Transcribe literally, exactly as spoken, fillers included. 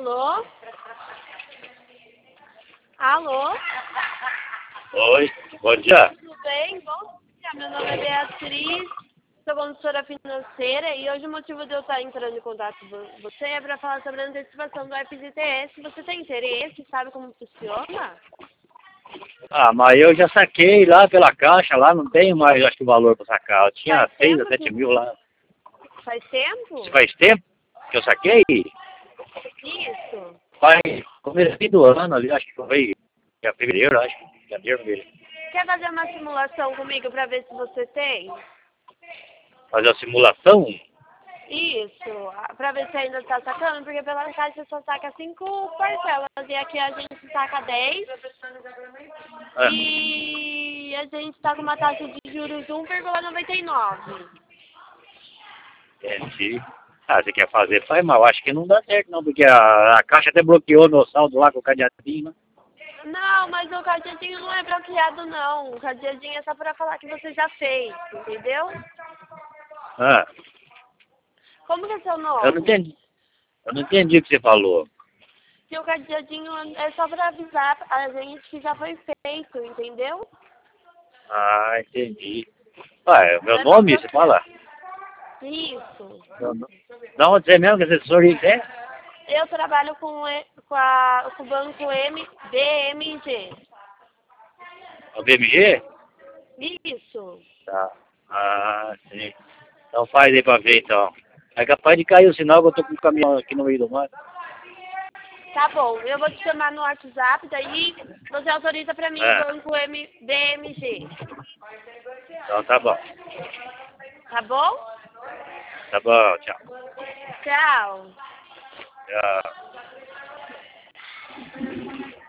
Alô? Alô? Oi, bom dia. Tudo bem? Bom dia, meu nome é Beatriz, sou consultora financeira e hoje o motivo de eu estar entrando em contato com você é para falar sobre a antecipação do F G T S. Você tem interesse? Sabe como funciona? Ah, mas eu já saquei lá pela caixa, lá não tenho mais, acho que o valor para sacar. Eu tinha Faz seis a tempo sete que... mil lá. Faz tempo? Faz tempo que eu saquei? Isso. Faz começo do ano ali, acho que foi em fevereiro, acho que janeiro, fevereiro. Quer fazer uma simulação comigo para ver se você tem? Fazer a simulação? Isso, para ver se ainda está sacando, porque pela caixa só saca cinco parcelas e aqui a gente saca dez É. e a gente está com uma taxa de juros um vírgula noventa e nove. Entendi. Ah, você quer fazer? Faz mal, acho que não dá certo não, porque a, a caixa até bloqueou meu saldo lá com o cadeadinho, né? Não, mas o cadeadinho não é bloqueado não, o cadeadinho é só para falar que você já fez, entendeu? Ah, Como que é seu eu não nome? entendi. Eu não entendi o que você falou. Que o cadeadinho é só para avisar a gente que já foi feito, entendeu? Ah, entendi. Ah, é o meu Não é pra nome, você bloquear. fala? Isso. Não, não. Da onde você é mesmo, que assessoria que é? Eu trabalho com, e- com, a, com o banco M, B M G. O B M G? Isso. Tá. Ah, sim. Então faz aí pra ver então. É capaz de cair o sinal que eu tô com o caminhão aqui no meio do mar. Tá bom, eu vou te chamar no WhatsApp, daí você autoriza pra mim o É, banco M, B M G. então tá bom. Tá bom? Tá bom, tchau. Tchau. Tchau.